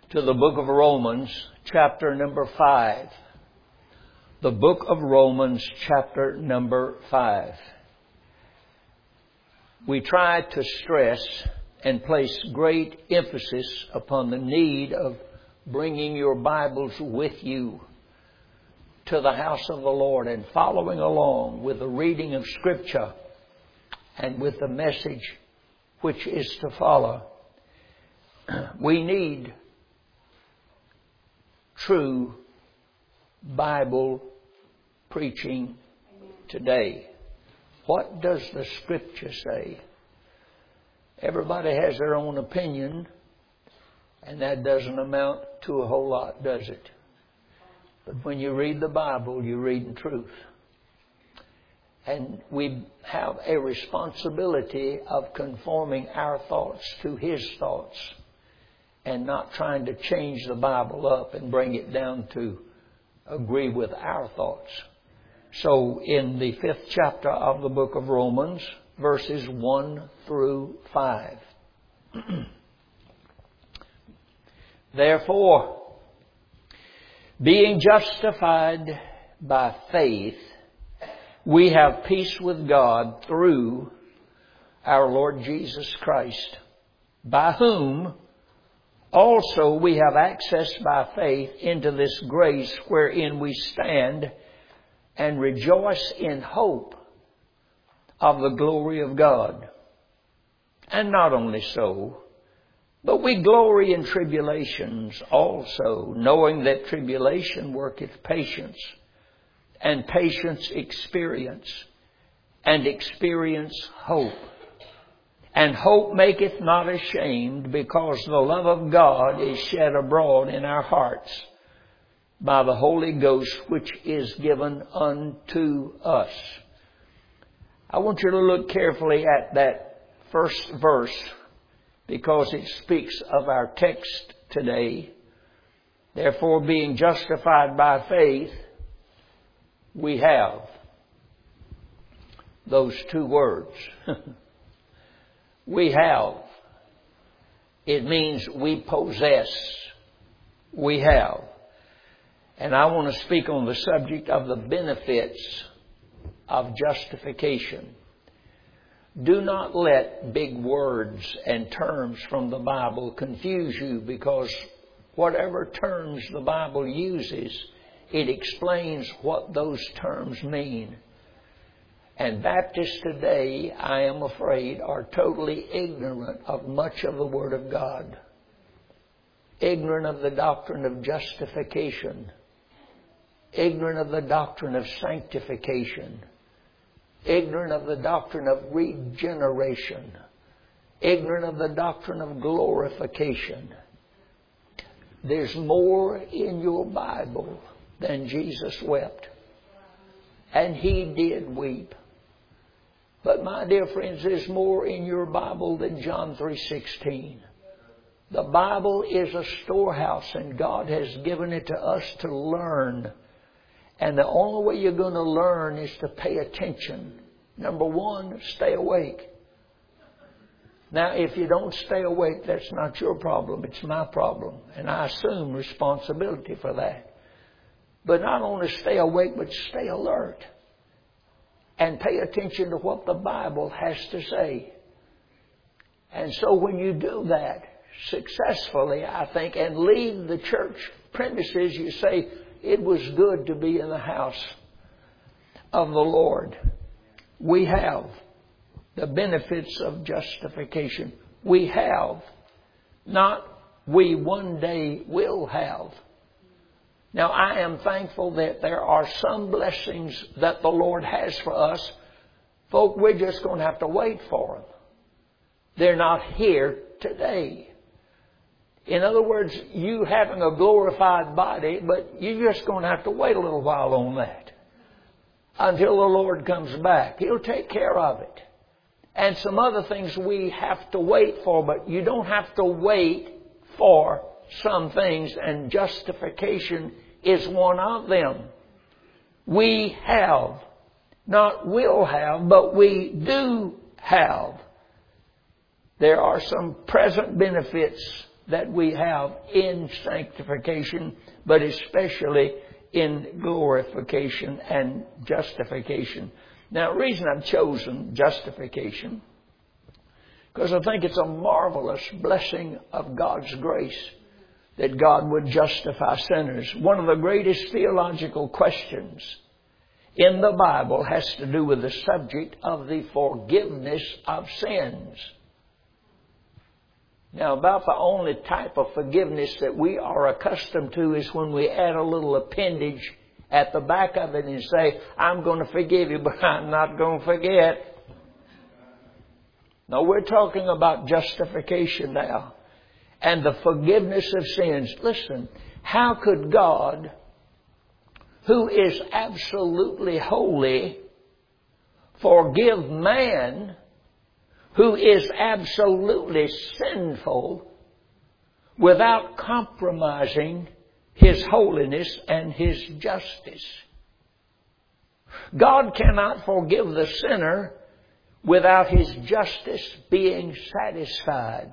to the book of Romans, chapter number 5. The book of Romans, chapter number 5. We try to stress and place great emphasis upon the need of bringing your Bibles with you to the house of the Lord and following along with the reading of Scripture and with the message which is to follow. We need true Bible preaching today. What does the Scripture say? Everybody has their own opinion, and that doesn't amount to a whole lot, does it? But when you read the Bible, you're reading truth. And we have a responsibility of conforming our thoughts to His thoughts and not trying to change the Bible up and bring it down to agree with our thoughts. So in the 5th chapter of the book of Romans, verses 1 through 5. Therefore, being justified by faith, we have peace with God through our Lord Jesus Christ, by whom also we have access by faith into this grace wherein we stand and rejoice in hope of the glory of God. And not only so, but we glory in tribulations also, knowing that tribulation worketh patience, and patience experience, and experience hope. And hope maketh not ashamed, because the love of God is shed abroad in our hearts by the Holy Ghost, which is given unto us. I want you to look carefully at that first verse, because it speaks of our text today. Therefore, being justified by faith, we have those two words. We have. It means we possess. We have. And I want to speak on the subject of the benefits of justification. Do not let big words and terms from the Bible confuse you, because whatever terms the Bible uses, it explains what those terms mean. And Baptists today, I am afraid, are totally ignorant of much of the Word of God. Ignorant of the doctrine of justification. Ignorant of the doctrine of sanctification. Ignorant of the doctrine of regeneration. Ignorant of the doctrine of glorification. There's more in your Bible than Jesus wept. And He did weep. But my dear friends, there's more in your Bible than John 3:16. The Bible is a storehouse, and God has given it to us to learn. And the only way you're going to learn is to pay attention. Number one, stay awake. Now, if you don't stay awake, that's not your problem. It's my problem. And I assume responsibility for that. But not only stay awake, but stay alert. And pay attention to what the Bible has to say. And so when you do that successfully, I think, and leave the church premises, you say, it was good to be in the house of the Lord. We have the benefits of justification. We have, not we one day will have. Now, I am thankful that there are some blessings that the Lord has for us. Folk, we're just going to have to wait for them. They're not here today. In other words, you having a glorified body, but you're just going to have to wait a little while on that until the Lord comes back. He'll take care of it. And some other things we have to wait for, but you don't have to wait for some things, and justification is one of them. We have, not will have, but we do have. There are some present benefits that we have in sanctification, but especially in glorification and justification. Now, the reason I've chosen justification, because I think it's a marvelous blessing of God's grace that God would justify sinners. One of the greatest theological questions in the Bible has to do with the subject of the forgiveness of sins. Now, about the only type of forgiveness that we are accustomed to is when we add a little appendage at the back of it and say, I'm going to forgive you, but I'm not going to forget. No, we're talking about justification now and the forgiveness of sins. Listen, how could God, who is absolutely holy, forgive man who is absolutely sinful without compromising His holiness and His justice? God cannot forgive the sinner without His justice being satisfied.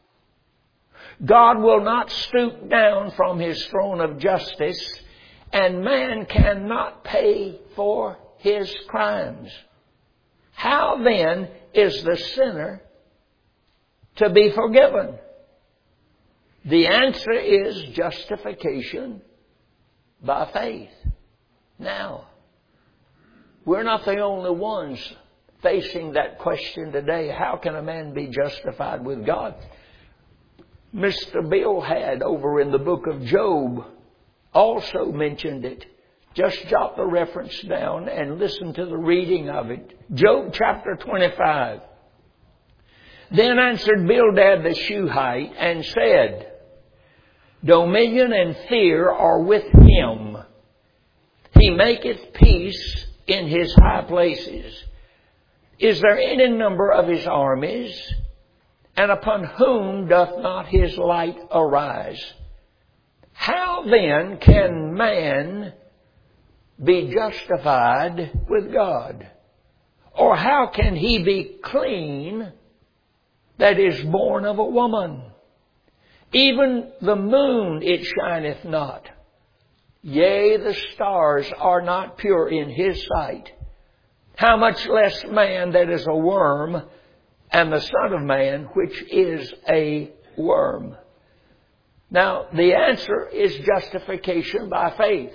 God will not stoop down from His throne of justice, and man cannot pay for his crimes. How then is the sinner to be forgiven? The answer is justification by faith. Now, we're not the only ones facing that question today. How can a man be justified with God? Mr. Bill had over in the book of Job also mentioned it. Just jot the reference down and listen to the reading of it. Job chapter 25. Then answered Bildad the Shuhite and said, Dominion and fear are with him. He maketh peace in his high places. Is there any number of his armies? And upon whom doth not his light arise? How then can man be justified with God? Or how can he be clean that is born of a woman? Even the moon it shineth not. Yea, the stars are not pure in his sight. How much less man that is a worm, and the Son of Man, which is a worm. Now, the answer is justification by faith.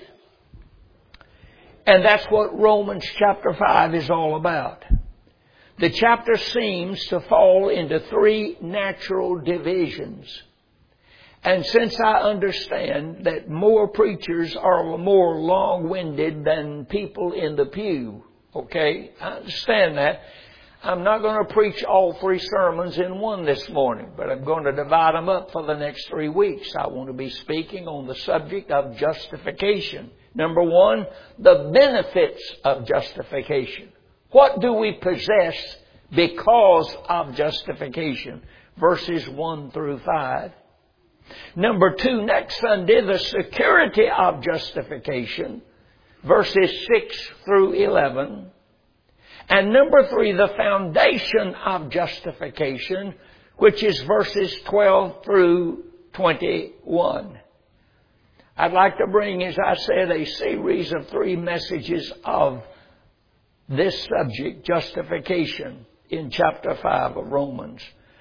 And that's what Romans chapter 5 is all about. The chapter seems to fall into three natural divisions. And since I understand that more preachers are more long-winded than people in the pew, okay, I understand that. I'm not going to preach all three sermons in one this morning, but I'm going to divide them up for the next 3 weeks. I want to be speaking on the subject of justification. Number one, the benefits of justification. What do we possess because of justification? Verses 1 through 5. Number two, next Sunday, the security of justification. Verses 6 through 11. And number three, the foundation of justification, which is verses 12 through 21. I'd like to bring, as I said, a series of 3 messages of this subject, justification, in chapter 5 of Romans.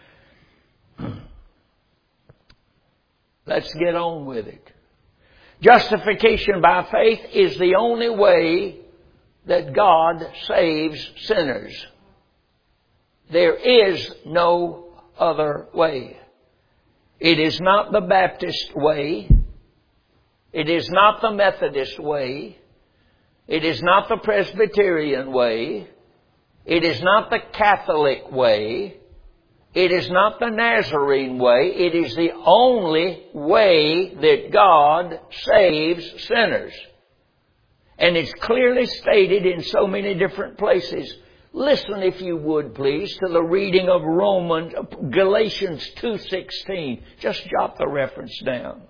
Let's get on with it. Justification by faith is the only way that God saves sinners. There is no other way. It is not the Baptist way. It is not the Methodist way. It is not the Presbyterian way. It is not the Catholic way. It is not the Nazarene way. It is the only way that God saves sinners. And it's clearly stated in so many different places. Listen, if you would, please, to the reading of Galatians 2:16. Just jot the reference down.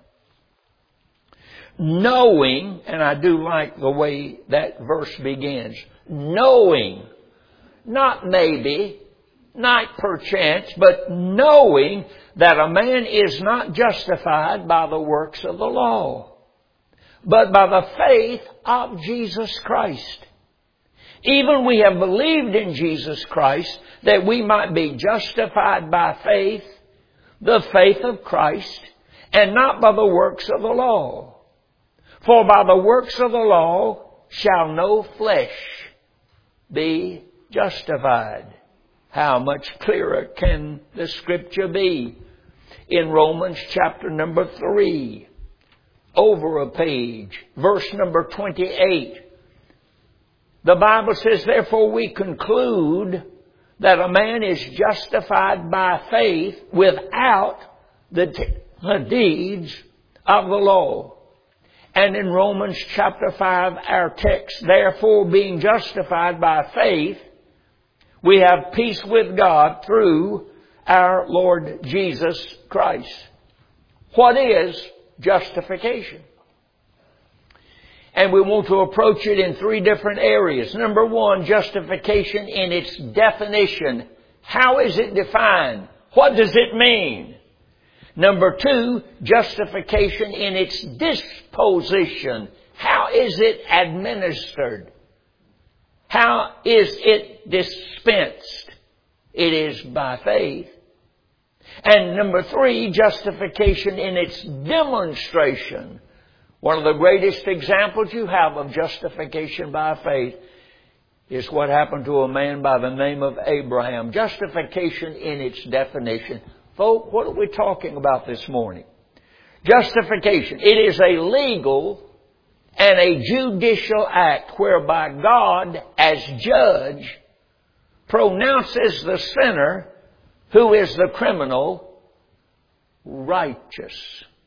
Knowing, and I do like the way that verse begins, knowing, not maybe, not perchance, but knowing that a man is not justified by the works of the law, but by the faith of Jesus Christ. Even we have believed in Jesus Christ that we might be justified by faith, the faith of Christ, and not by the works of the law. For by the works of the law shall no flesh be justified. How much clearer can the Scripture be? In Romans chapter number 3, over a page, verse number 28, the Bible says, therefore we conclude that a man is justified by faith without the deeds of the law. And in Romans chapter 5, our text, therefore being justified by faith, we have peace with God through our Lord Jesus Christ. What is justification? And we want to approach it in three different areas. Number one, justification in its definition. How is it defined? What does it mean? Number two, justification in its disposition. How is it administered? How is it dispensed? It is by faith. And number three, justification in its demonstration. One of the greatest examples you have of justification by faith is what happened to a man by the name of Abraham. Justification in its definition. Folks, what are we talking about this morning? Justification. It is a legal and a judicial act whereby God, as judge, pronounces the sinner, who is the criminal, righteous.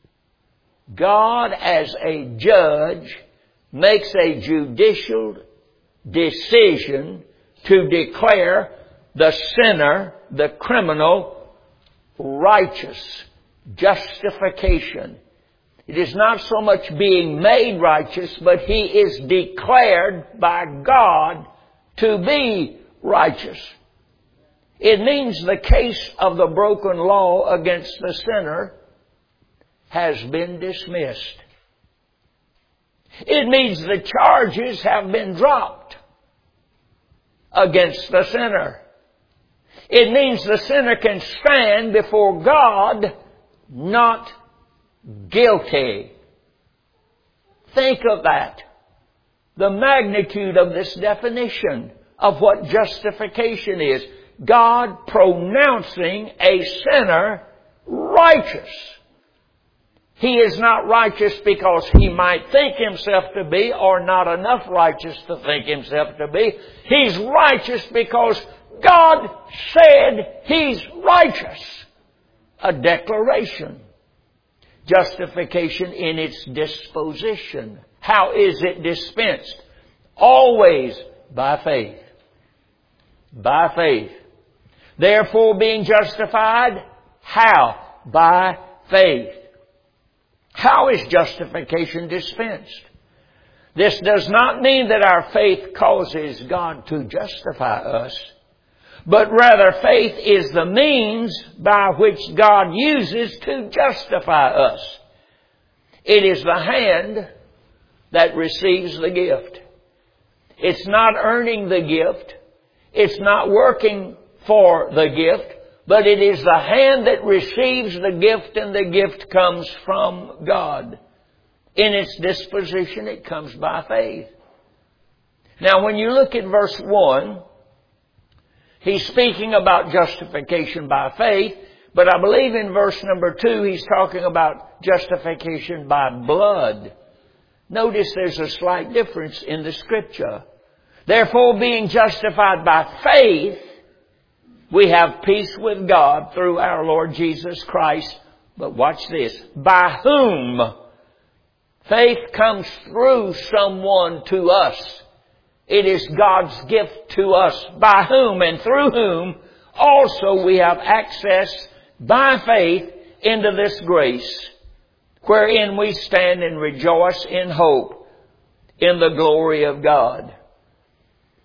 God, as a judge, makes a judicial decision to declare the sinner, the criminal, righteous. Justification. It is not so much being made righteous, but he is declared by God to be righteous. It means the case of the broken law against the sinner has been dismissed. It means the charges have been dropped against the sinner. It means the sinner can stand before God not guilty. Think of that. The magnitude of this definition of what justification is. God pronouncing a sinner righteous. He is not righteous because he might think himself to be, or not enough righteous to think himself to be. He's righteous because God said he's righteous. A declaration. Justification in its disposition. How is it dispensed? Always by faith. By faith. Therefore, being justified, how? By faith. How is justification dispensed? This does not mean that our faith causes God to justify us, but rather faith is the means by which God uses to justify us. It is the hand that receives the gift. It's not earning the gift. It's not working for the gift, but it is the hand that receives the gift, and the gift comes from God. In its disposition, it comes by faith. Now, when you look at verse 1, he's speaking about justification by faith, but I believe in verse number 2, he's talking about justification by blood. Notice there's a slight difference in the Scripture. Therefore, being justified by faith, we have peace with God through our Lord Jesus Christ. But watch this. By whom? Faith comes through someone to us. It is God's gift to us. By whom and through whom also we have access by faith into this grace, wherein we stand and rejoice in hope in the glory of God.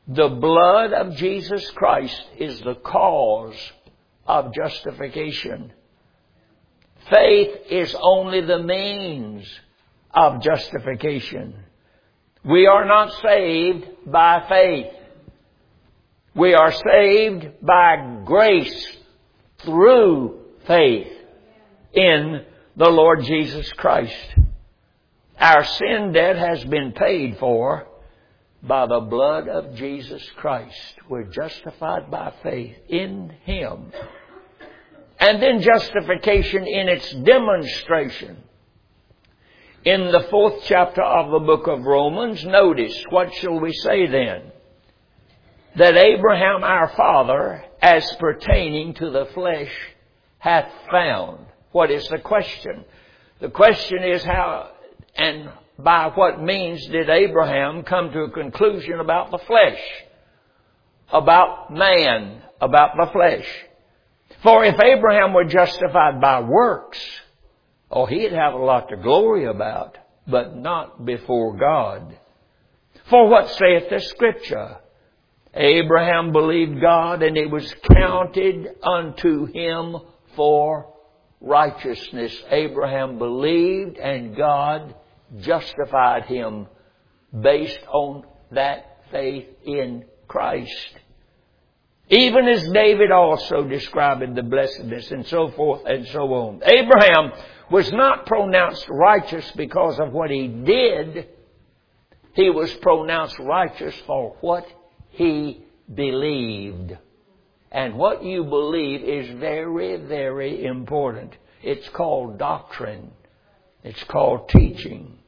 The blood of Jesus Christ is the cause of justification. Faith is only the means of justification. We are not saved by faith. We are saved by grace through faith in the Lord Jesus Christ. Our sin debt has been paid for by the blood of Jesus Christ. We're justified by faith in Him. And then justification in its demonstration. In the 4th chapter of the book of Romans, notice, what shall we say then? That Abraham our father, as pertaining to the flesh, hath found. What is the question? The question is how and by what means did Abraham come to a conclusion about the flesh? About man, about the flesh. For if Abraham were justified by works, he'd have a lot to glory about, but not before God. For what saith the Scripture? Abraham believed God, and it was counted unto him for righteousness. Abraham believed, and God justified him based on that faith in Christ. Even as David also described the blessedness, and so forth and so on. Abraham was not pronounced righteous because of what he did. He was pronounced righteous for what he believed. And what you believe is very, very important. It's called doctrine. It's called teaching.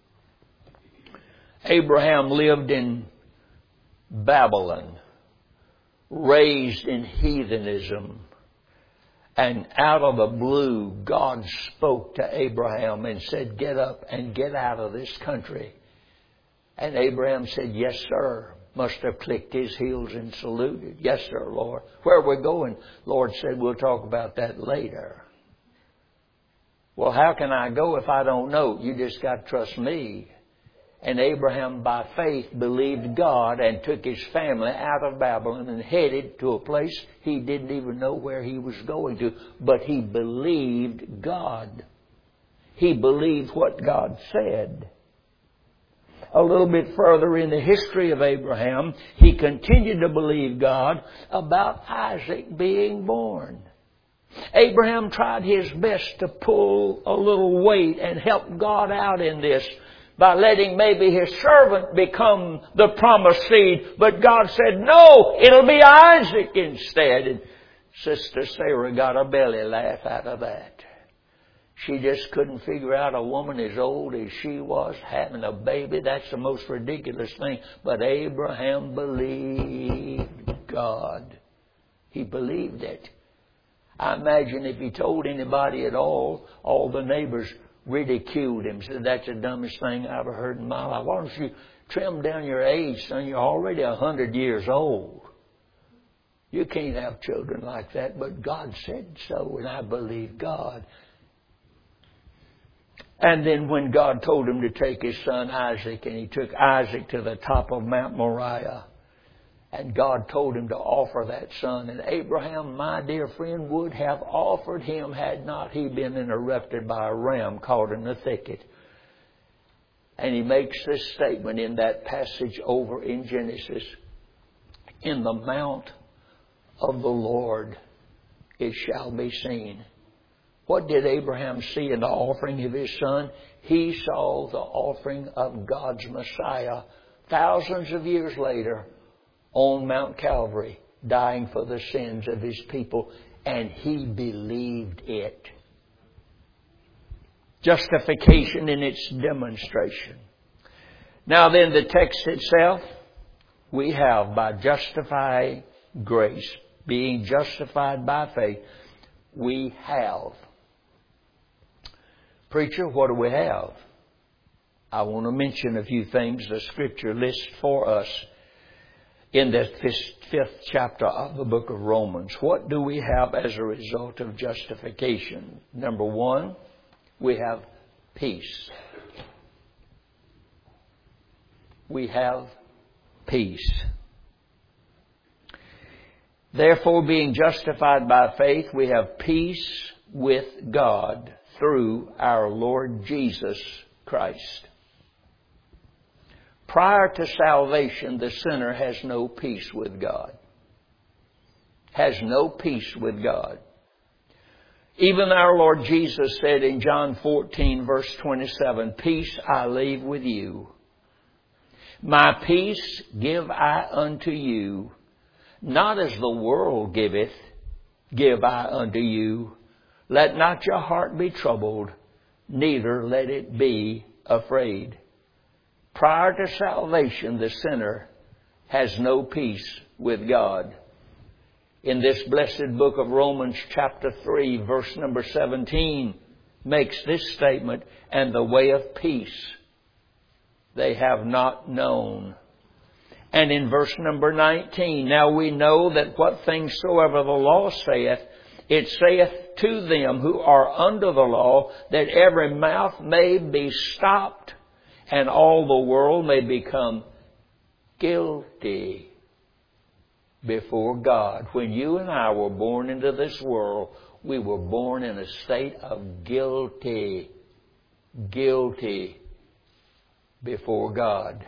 Abraham lived in Babylon, raised in heathenism. And out of the blue, God spoke to Abraham and said, get up and get out of this country. And Abraham said, yes, sir. Must have clicked his heels and saluted. Yes, sir, Lord. Where are we going? Lord said, we'll talk about that later. Well, how can I go if I don't know? You just got to trust me. And Abraham, by faith, believed God and took his family out of Babylon and headed to a place he didn't even know where he was going to. But he believed God. He believed what God said. A little bit further in the history of Abraham, he continued to believe God about Isaac being born. Abraham tried his best to pull a little weight and help God out in this by letting maybe his servant become the promised seed. But God said, no, it'll be Isaac instead. And Sister Sarah got a belly laugh out of that. She just couldn't figure out a woman as old as she was having a baby. That's the most ridiculous thing. But Abraham believed God. He believed it. I imagine if he told anybody at all the neighbors ridiculed him. Said, that's the dumbest thing I ever heard in my life. Why don't you trim down your age, son? You're already 100 years old. You can't have children like that. But God said so, and I believe God. And then when God told him to take his son Isaac, and he took Isaac to the top of Mount Moriah, and God told him to offer that son. And Abraham, my dear friend, would have offered him had not he been interrupted by a ram caught in the thicket. And he makes this statement in that passage over in Genesis. In the mount of the Lord it shall be seen. What did Abraham see in the offering of his son? He saw the offering of God's Messiah thousands of years later on Mount Calvary, dying for the sins of his people, and he believed it. Justification in its demonstration. Now then, the text itself, we have by justifying grace, being justified by faith, we have. Preacher, what do we have? I want to mention a few things the Scripture lists for us in the 5th chapter of the book of Romans. What do we have as a result of justification? Number one, we have peace. We have peace. Therefore, being justified by faith, we have peace with God through our Lord Jesus Christ. Prior to salvation, the sinner has no peace with God. Has no peace with God. Even our Lord Jesus said in John 14, verse 27, "Peace I leave with you. My peace give I unto you. Not as the world giveth, give I unto you. Let not your heart be troubled, neither let it be afraid." Prior to salvation, the sinner has no peace with God. In this blessed book of Romans chapter 3, verse number 17, makes this statement, "And the way of peace they have not known." And in verse number 19, "Now we know that what things soever the law saith, it saith to them who are under the law, that every mouth may be stopped, and all the world may become guilty before God." When you and I were born into this world, we were born in a state of guilty before God.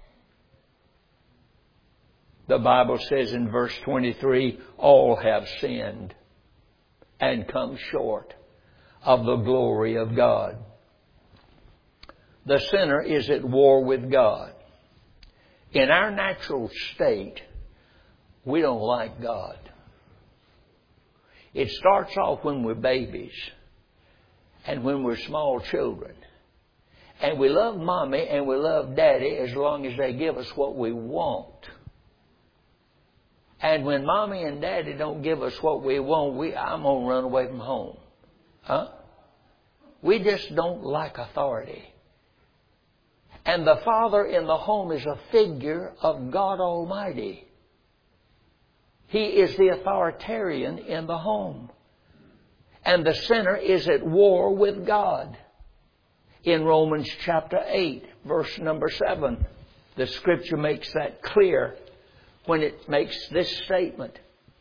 The Bible says in verse 23, "All have sinned and come short of the glory of God." The sinner is at war with God. In our natural state, we don't like God. It starts off when we're babies and when we're small children. And we love mommy and we love daddy as long as they give us what we want. And when mommy and daddy don't give us what we want, I'm going to run away from home. We just don't like authority. And the father in the home is a figure of God Almighty. He is the authoritarian in the home. And the sinner is at war with God. In Romans chapter 8, verse number 7, the Scripture makes that clear when it makes this statement.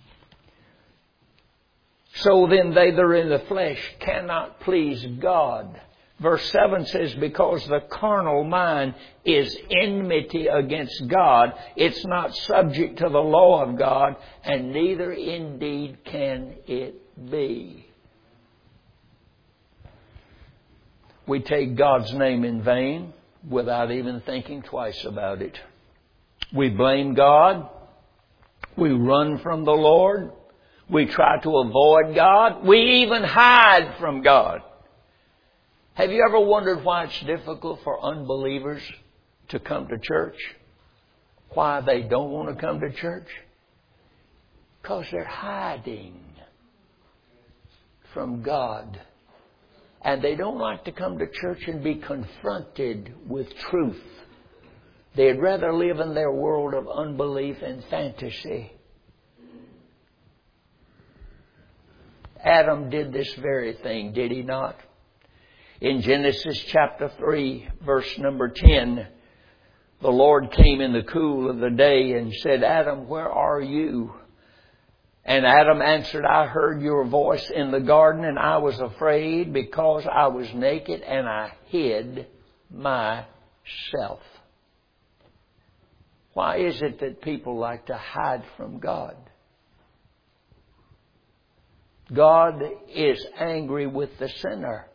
"So then they that are in the flesh cannot please God." Verse 7 says, "Because the carnal mind is enmity against God. It's not subject to the law of God, and neither indeed can it be." We take God's name in vain without even thinking twice about it. We blame God. We run from the Lord. We try to avoid God. We even hide from God. Have you ever wondered why it's difficult for unbelievers to come to church? Why they don't want to come to church? Because they're hiding from God. And they don't like to come to church and be confronted with truth. They'd rather live in their world of unbelief and fantasy. Adam did this very thing, did he not? In Genesis chapter 3, verse number 10, the Lord came in the cool of the day and said, "Adam, where are you?" And Adam answered, "I heard your voice in the garden, and I was afraid because I was naked and I hid myself." Why is it that people like to hide from God? God is angry with the sinner.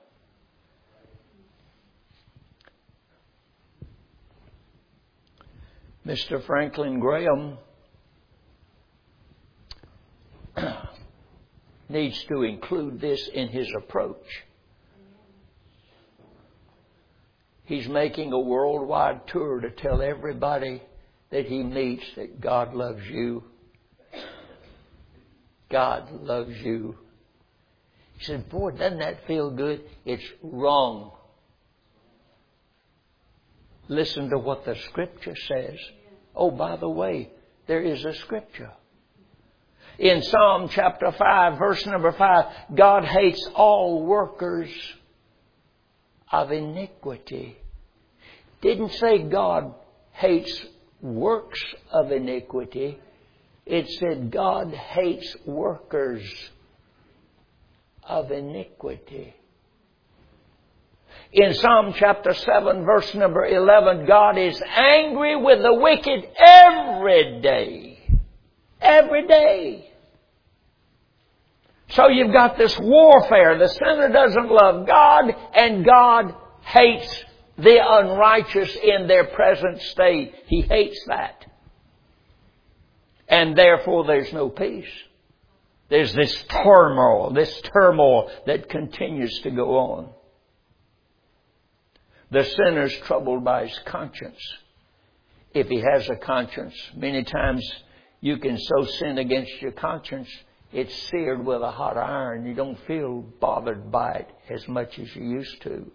Mr. Franklin Graham needs to include this in his approach. He's making a worldwide tour to tell everybody that he meets that God loves you. God loves you. He said, "Boy, doesn't that feel good?" It's wrong. Listen to what the Scripture says. Oh, by the way, there is a Scripture. In Psalm chapter 5, verse number 5, God hates all workers of iniquity. Didn't say God hates works of iniquity. it said God hates workers of iniquity. In Psalm chapter 7, verse number 11, God is angry with the wicked every day. Every day. So you've got this warfare. The sinner doesn't love God, and God hates the unrighteous in their present state. He hates that. And therefore there's no peace. There's this turmoil that continues to go on. The sinner's troubled by his conscience. If he has a conscience, many times you can so sin against your conscience, it's seared with a hot iron. You don't feel bothered by it as much as you used to.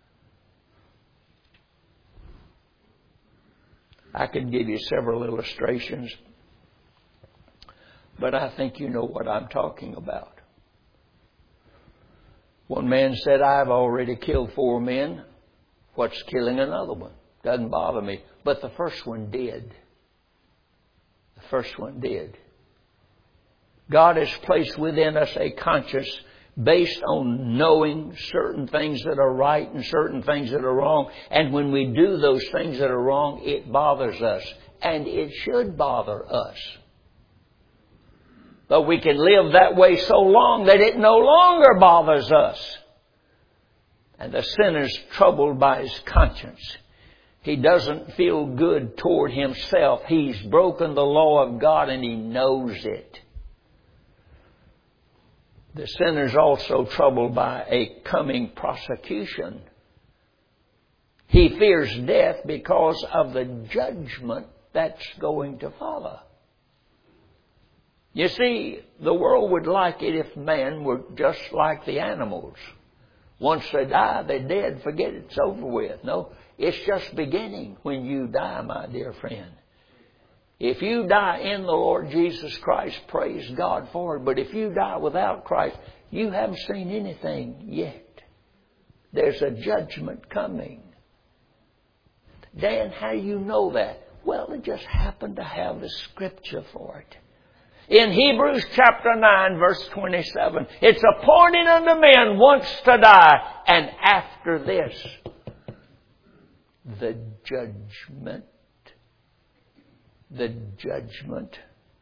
I could give you several illustrations, but I think you know what I'm talking about. One man said, I've already killed 4 men. What's killing another one? Doesn't bother me. But the first one did. The first one did. God has placed within us a conscience based on knowing certain things that are right and certain things that are wrong. And when we do those things that are wrong, it bothers us. And it should bother us. But we can live that way so long that it no longer bothers us. And the sinner's troubled by his conscience. He doesn't feel good toward himself. He's broken the law of God and he knows it. The sinner's also troubled by a coming prosecution. He fears death because of the judgment that's going to follow. You see, the world would like it if men were just like the animals. Once they die, they're dead. Forget it. It's over with. No, it's just beginning when you die, my dear friend. If you die in the Lord Jesus Christ, praise God for it. But if you die without Christ, you haven't seen anything yet. There's a judgment coming. Dan, how do you know that? Well, it just happened to have the scripture for it. In Hebrews chapter 9, verse 27, it's appointed unto men once to die, and after this, the judgment. The judgment.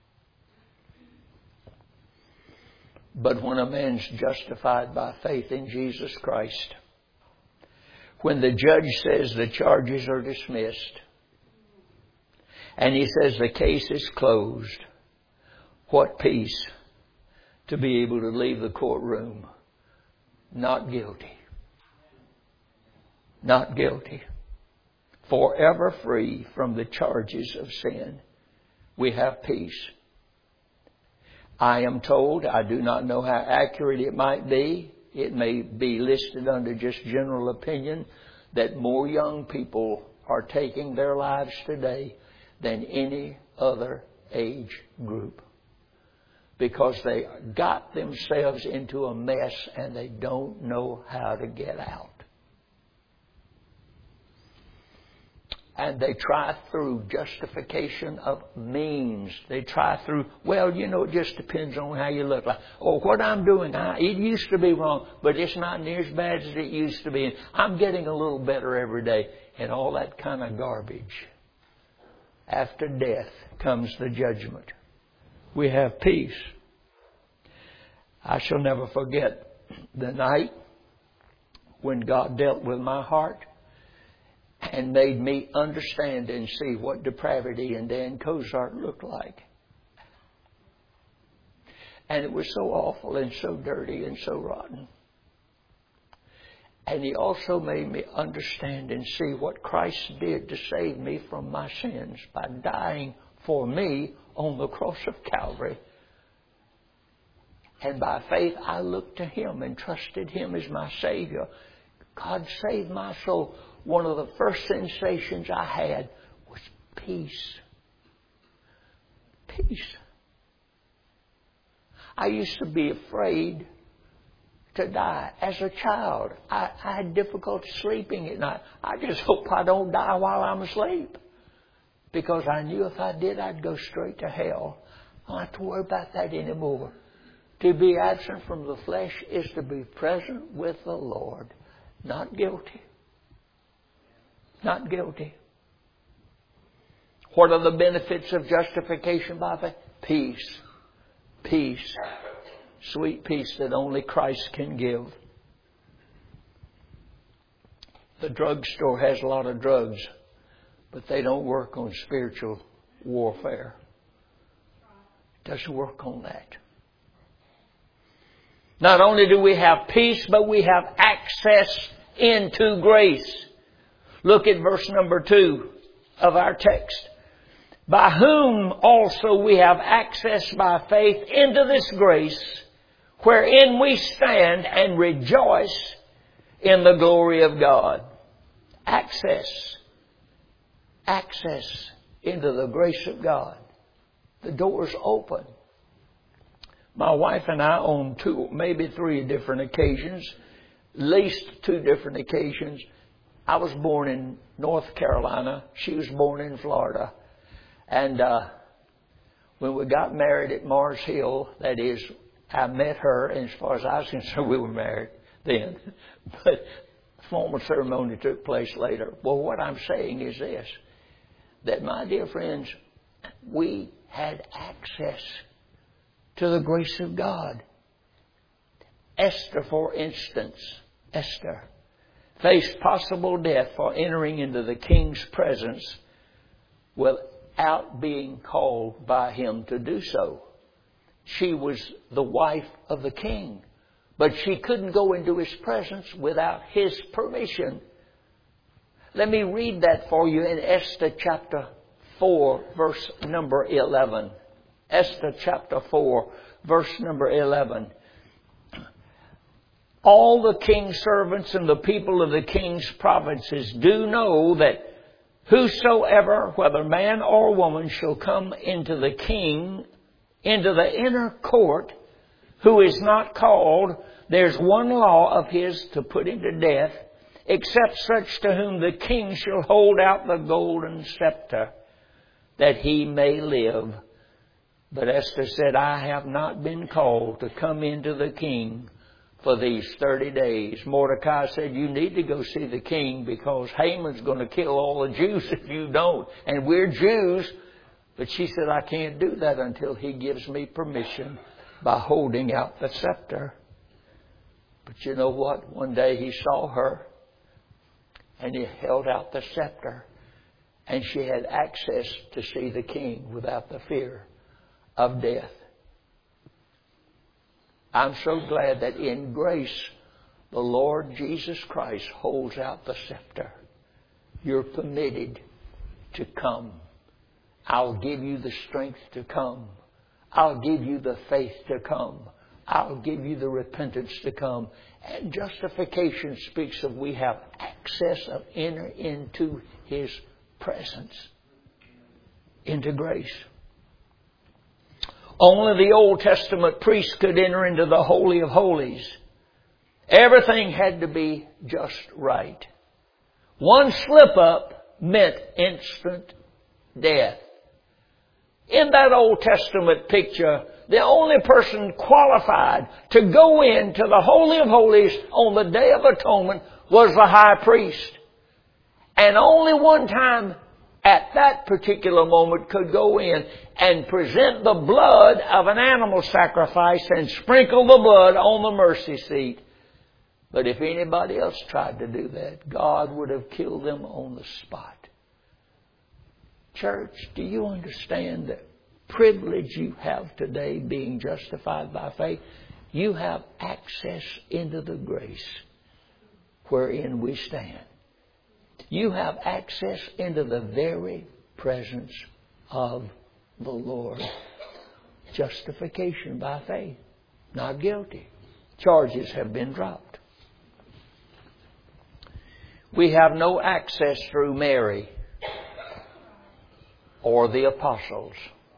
But when a man's justified by faith in Jesus Christ, when the judge says the charges are dismissed, and he says the case is closed, what peace to be able to leave the courtroom not guilty. Not guilty. Forever free from the charges of sin. We have peace. I am told, I do not know how accurate it might be. It may be listed under just general opinion that more young people are taking their lives today than any other age group. Because they got themselves into a mess and they don't know how to get out. And they try through justification of means. They try through, well, you know, it just depends on how you look. Like, oh, what I'm doing, it used to be wrong, but it's not near as bad as it used to be. And I'm getting a little better every day. And all that kind of garbage. After death comes the judgment. We have peace. I shall never forget the night when God dealt with my heart and made me understand and see what depravity in Dan Cozart looked like. And it was so awful and so dirty and so rotten. And He also made me understand and see what Christ did to save me from my sins by dying for me on the cross of Calvary. And by faith, I looked to Him and trusted Him as my Savior. God saved my soul. One of the first sensations I had was peace. Peace. I used to be afraid to die. As a child, I had difficulty sleeping at night. I just hope I don't die while I'm asleep. Because I knew if I did, I'd go straight to hell. I don't have to worry about that anymore. To be absent from the flesh is to be present with the Lord. Not guilty. Not guilty. What are the benefits of justification by faith? Peace. Peace. Sweet peace that only Christ can give. The drugstore has a lot of drugs, but they don't work on spiritual warfare. It doesn't work on that. Not only do we have peace, but we have access into grace. Look at verse number 2 of our text. By whom also we have access by faith into this grace, wherein we stand and rejoice in the glory of God. Access. Access into the grace of God. The door's open. My wife and I, on 2, maybe 3 different occasions, at least 2 different occasions, I was born in North Carolina. She was born in Florida. And when we got married at Mars Hill, that is, I met her, and as far as I was concerned, we were married then. But formal ceremony took place later. Well, what I'm saying is this, that my dear friends, we had access to the grace of God. Esther, for instance, Esther faced possible death for entering into the king's presence without being called by him to do so. She was the wife of the king, but she couldn't go into his presence without his permission. Let me read that for you in Esther chapter 4, verse number 11. Esther chapter 4, verse number 11. All the king's servants and the people of the king's provinces do know that whosoever, whether man or woman, shall come into the king, into the inner court, who is not called, there's one law of his to put him to death, except such to whom the king shall hold out the golden scepter, that he may live. But Esther said, I have not been called to come into the king for these 30 days. Mordecai said, you need to go see the king because Haman's going to kill all the Jews if you don't. And we're Jews. But she said, I can't do that until he gives me permission by holding out the scepter. But you know what? One day he saw her and he held out the scepter. And she had access to see the king without the fear of death. I'm so glad that in grace, the Lord Jesus Christ holds out the scepter. You're permitted to come. I'll give you the strength to come. I'll give you the faith to come. I'll give you the repentance to come. And justification speaks of we have access of enter into His presence, into grace. Only the Old Testament priest could enter into the Holy of Holies. Everything had to be just right. One slip up meant instant death. In that Old Testament picture, the only person qualified to go into the Holy of Holies on the Day of Atonement was the high priest. And only one time at that particular moment could go in and present the blood of an animal sacrifice and sprinkle the blood on the mercy seat. But if anybody else tried to do that, God would have killed them on the spot. Church, do you understand the privilege you have today being justified by faith? You have access into the grace wherein we stand. You have access into the very presence of the Lord. Justification by faith. Not guilty. Charges have been dropped. We have no access through Mary or the apostles.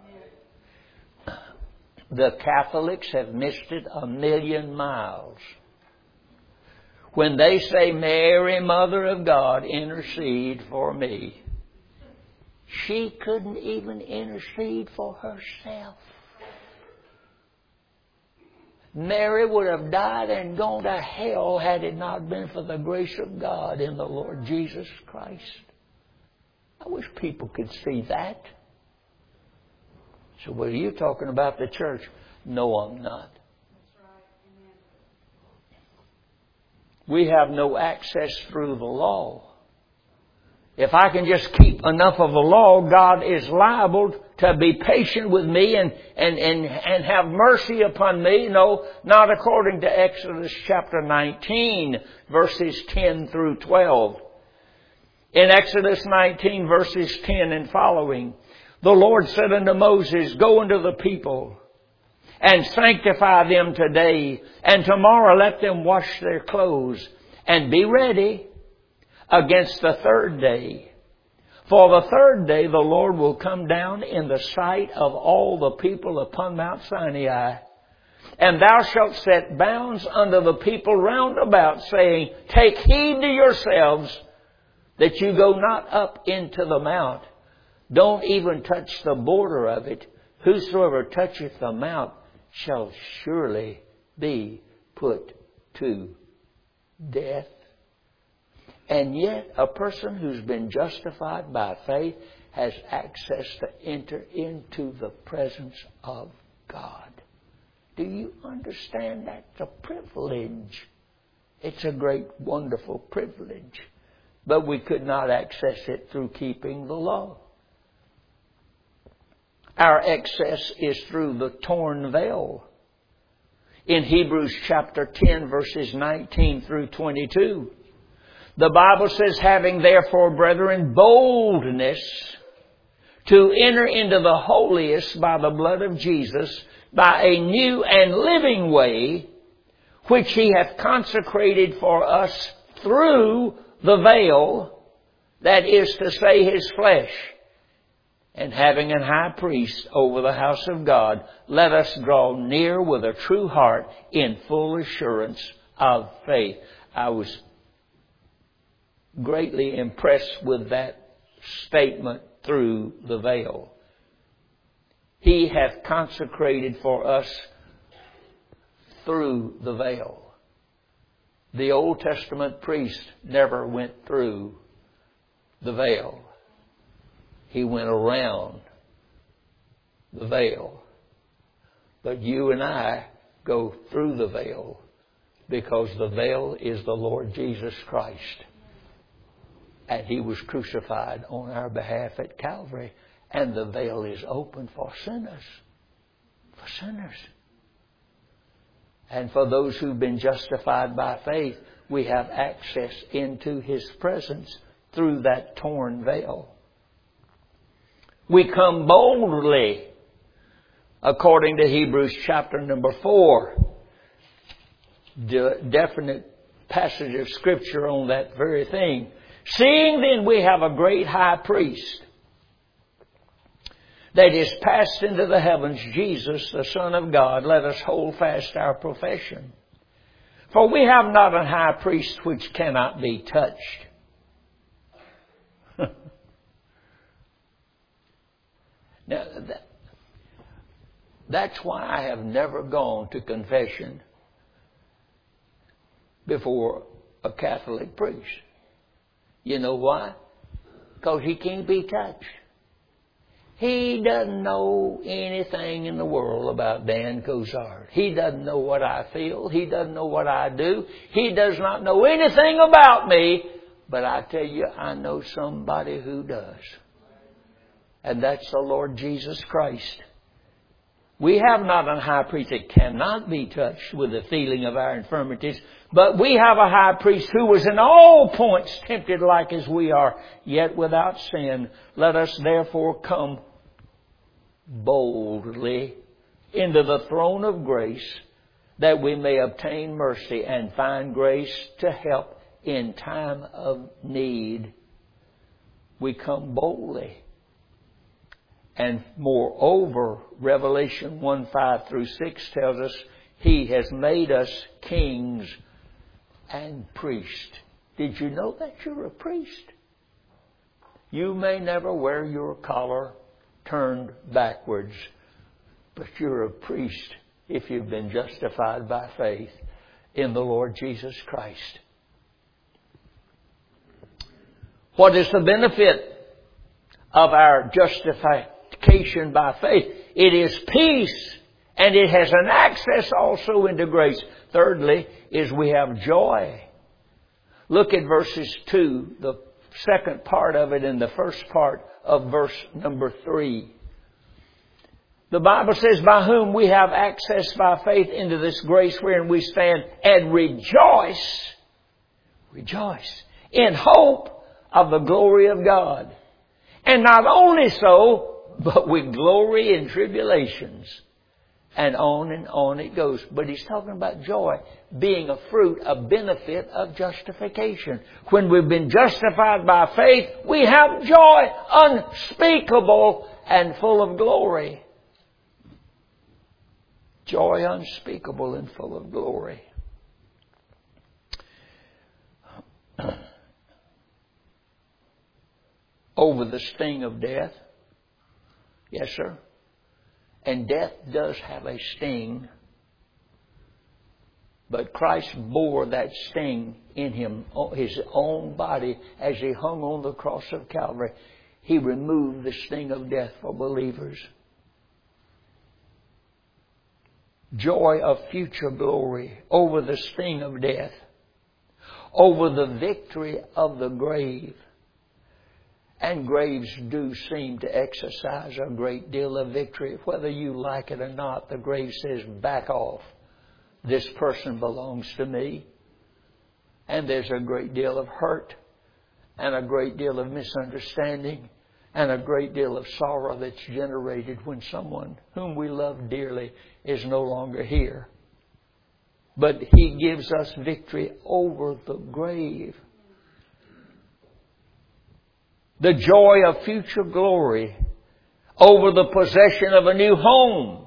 The Catholics have missed it 1,000,000 miles. When they say, Mary, Mother of God, intercede for me. She couldn't even intercede for herself. Mary would have died and gone to hell had it not been for the grace of God in the Lord Jesus Christ. I wish people could see that. So, well, are you talking about the church? No, I'm not. We have no access through the law. If I can just keep enough of the law, God is liable to be patient with me and have mercy upon me. No, not according to Exodus chapter 19, verses 10 through 12. In Exodus 19, verses 10 and following, the Lord said unto Moses, Go unto the people and sanctify them today, and tomorrow let them wash their clothes, and be ready against the third day. For the third day the Lord will come down in the sight of all the people upon Mount Sinai. And thou shalt set bounds unto the people round about, saying, Take heed to yourselves that you go not up into the mount. Don't even touch the border of it. Whosoever toucheth the mount shall surely be put to death. And yet a person who's been justified by faith has access to enter into the presence of God. Do you understand that's a privilege? It's a great, wonderful privilege. But we could not access it through keeping the law. Our access is through the torn veil. In Hebrews chapter 10, verses 19 through 22, the Bible says, Having therefore, brethren, boldness to enter into the holiest by the blood of Jesus, by a new and living way, which He hath consecrated for us through the veil, that is to say, His flesh. And having an high priest over the house of God, let us draw near with a true heart in full assurance of faith. I was greatly impressed with that statement, through the veil. He hath consecrated for us through the veil. The Old Testament priest never went through the veil. He went around the veil. But you and I go through the veil, because the veil is the Lord Jesus Christ. And He was crucified on our behalf at Calvary. And the veil is open for sinners. For sinners. And for those who've been justified by faith, we have access into His presence through that torn veil. We come boldly, according to Hebrews chapter number 4. Definite passage of Scripture on that very thing. Seeing then we have a great high priest that is passed into the heavens, Jesus, the Son of God, let us hold fast our profession. For we have not a high priest which cannot be touched. Now, that's why I have never gone to confession before a Catholic priest. You know why? Because he can't be touched. He doesn't know anything in the world about Dan Cozart. He doesn't know what I feel. He doesn't know what I do. He does not know anything about me. But I tell you, I know somebody who does. And that's the Lord Jesus Christ. We have not a high priest that cannot be touched with the feeling of our infirmities, but we have a high priest who was in all points tempted like as we are, yet without sin. Let us therefore come boldly into the throne of grace, that we may obtain mercy and find grace to help in time of need. We come boldly. And moreover, Revelation 1:5 through 6 tells us He has made us kings and priests. Did you know that you're a priest? You may never wear your collar turned backwards, but you're a priest if you've been justified by faith in the Lord Jesus Christ. What is the benefit of our justification by faith? It is peace, and it has an access also into grace. Thirdly, is we have joy. Look at verses 2, the second part of it and the first part of verse number 3. The Bible says, by whom we have access by faith into this grace wherein we stand, and rejoice in hope of the glory of God. And not only so, but we glory in tribulations. And on it goes. But he's talking about joy being a fruit, a benefit of justification. When we've been justified by faith, we have joy unspeakable and full of glory. Joy unspeakable and full of glory. Over the sting of death. Yes, sir. And death does have a sting. But Christ bore that sting in Him, His own body, as He hung on the cross of Calvary. He removed the sting of death for believers. Joy of future glory over the sting of death. Over the victory of the grave. And graves do seem to exercise a great deal of victory. Whether you like it or not, the grave says, back off. This person belongs to me. And there's a great deal of hurt and a great deal of misunderstanding and a great deal of sorrow that's generated when someone whom we love dearly is no longer here. But He gives us victory over the grave. The joy of future glory over the possession of a new home.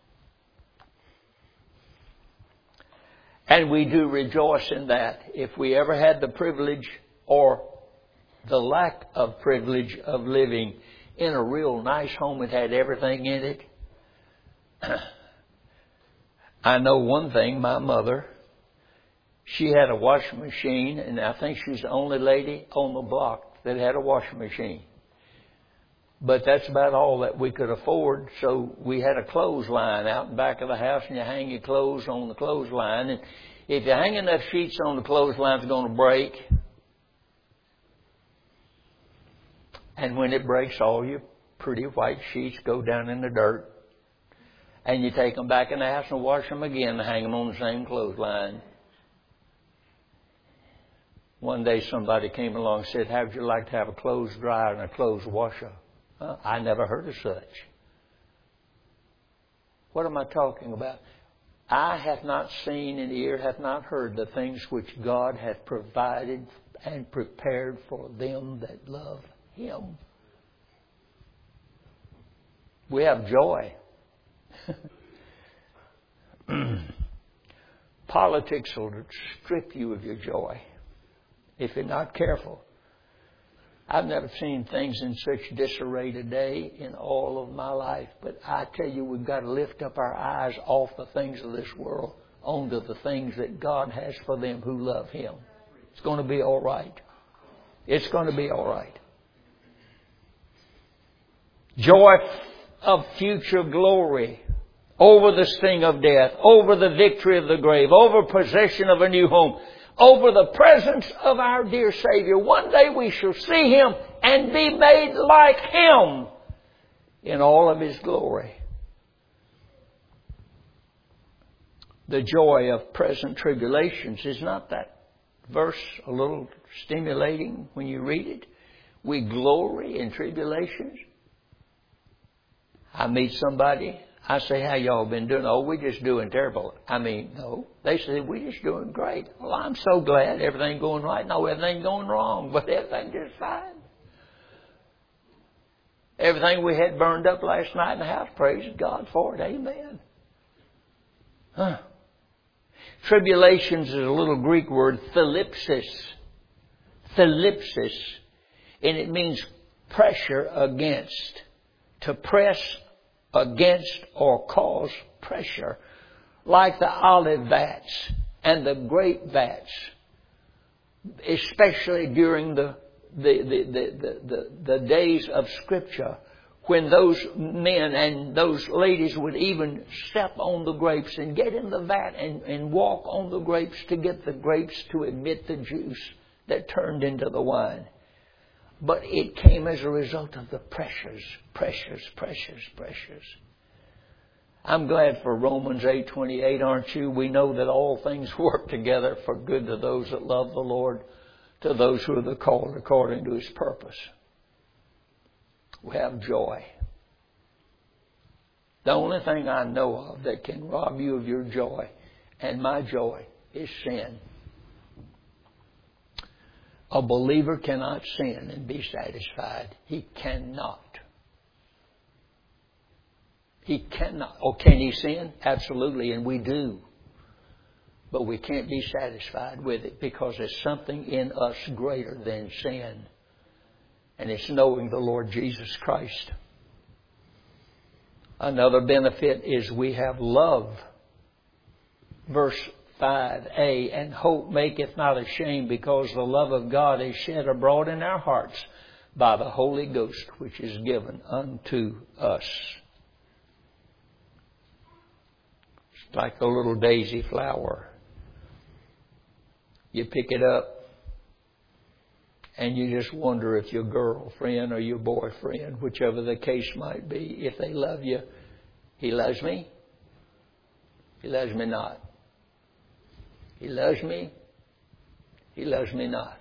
And we do rejoice in that. If we ever had the privilege or the lack of privilege of living in a real nice home that had everything in it. I know one thing, my mother, she had a washing machine, and I think she's the only lady on the block that had a washing machine. But that's about all that we could afford. So we had a clothesline out in back of the house, and you hang your clothes on the clothesline. And if you hang enough sheets on the clothesline, it's going to break. And when it breaks, all your pretty white sheets go down in the dirt. And you take them back in the house and wash them again and hang them on the same clothesline. One day somebody came along and said, how would you like to have a clothes dryer and a clothes washer? I never heard of such. What am I talking about? Eye hath not seen and ear hath not heard the things which God hath provided and prepared for them that love Him. We have joy. Politics will strip you of your joy if you're not careful. I've never seen things in such disarray today in all of my life. But I tell you, we've got to lift up our eyes off the things of this world onto the things that God has for them who love Him. It's going to be all right. It's going to be all right. Joy of future glory over the sting of death, over the victory of the grave, over possession of a new home, over the presence of our dear Savior. One day we shall see Him and be made like Him in all of His glory. The joy of present tribulations. Is not that verse a little stimulating when you read it? We glory in tribulations. I meet somebody, I say, how y'all been doing? Oh, we're just doing terrible. I mean, no. They say, we're just doing great. Well, I'm so glad. Everything going right. No, everything going wrong, but everything just fine. Everything we had burned up last night in the house, praise God for it. Amen. Tribulations is a little Greek word, thalipsis. Thalipsis. And it means pressure against. To press against or cause pressure like the olive vats and the grape vats, especially during the days of Scripture, when those men and those ladies would even step on the grapes and get in the vat and walk on the grapes to get the grapes to emit the juice that turned into the wine. But it came as a result of the pressures. I'm glad for Romans 8:28, aren't you? We know that all things work together for good to those that love the Lord, to those who are the called according to His purpose. We have joy. The only thing I know of that can rob you of your joy and my joy is sin. A believer cannot sin and be satisfied. He cannot. He cannot. Oh, can he sin? Absolutely, and we do. But we can't be satisfied with it because there's something in us greater than sin. And it's knowing the Lord Jesus Christ. Another benefit is we have love. Verse 5a, and hope maketh not ashamed, because the love of God is shed abroad in our hearts by the Holy Ghost, which is given unto us. It's like a little daisy flower. You pick it up and you just wonder if your girlfriend or your boyfriend, whichever the case might be, if they love you. He loves me. He loves me not. He loves me. He loves me not.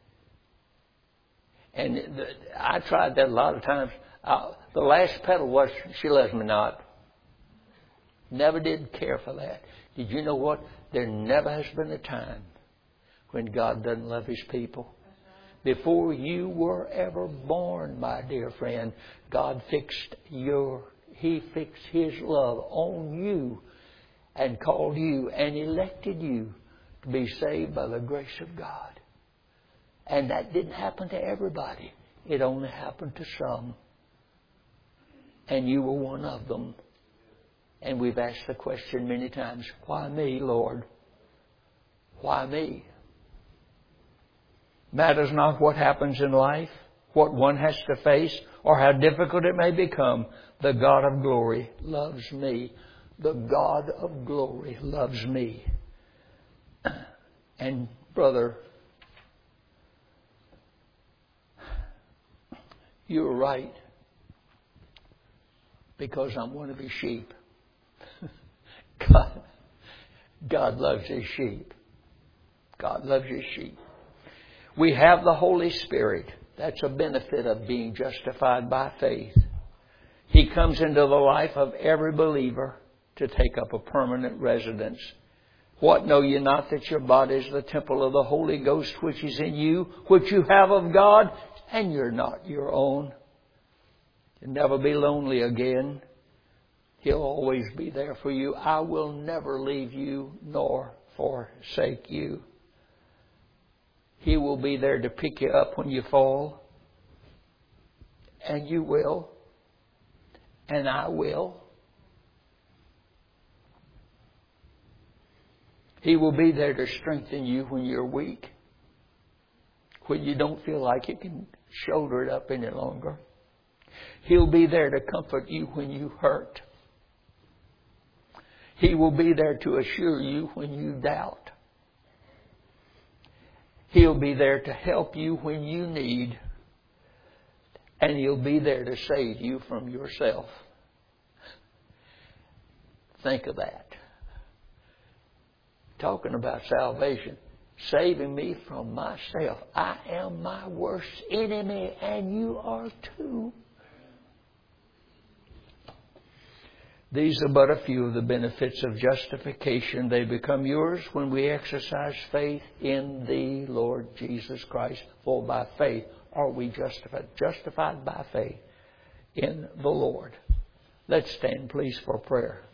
And I tried that a lot of times. The last petal was, she loves me not. Never did care for that. Did you know what? There never has been a time when God doesn't love His people. Before you were ever born, my dear friend, God He fixed His love on you and called you and elected you to be saved by the grace of God. And that didn't happen to everybody. It only happened to some. And you were one of them. And we've asked the question many times, why me, Lord? Why me? Matters not what happens in life, what one has to face, or how difficult it may become. The God of glory loves me. The God of glory loves me. And brother, you're right, because I'm one of His sheep. God loves His sheep. God loves His sheep. We have the Holy Spirit. That's a benefit of being justified by faith. He comes into the life of every believer to take up a permanent residence. What, know ye not that your body is the temple of the Holy Ghost which is in you, which you have of God, and you're not your own? You'll never be lonely again. He'll always be there for you. I will never leave you nor forsake you. He will be there to pick you up when you fall. And you will. And I will. He will be there to strengthen you when you're weak. When you don't feel like you can shoulder it up any longer. He'll be there to comfort you when you hurt. He will be there to assure you when you doubt. He'll be there to help you when you need. And He'll be there to save you from yourself. Think of that. Talking about salvation. Saving me from myself. I am my worst enemy, and you are too. These are but a few of the benefits of justification. They become yours when we exercise faith in the Lord Jesus Christ. For by faith are we justified. Justified by faith in the Lord. Let's stand, please, for prayer.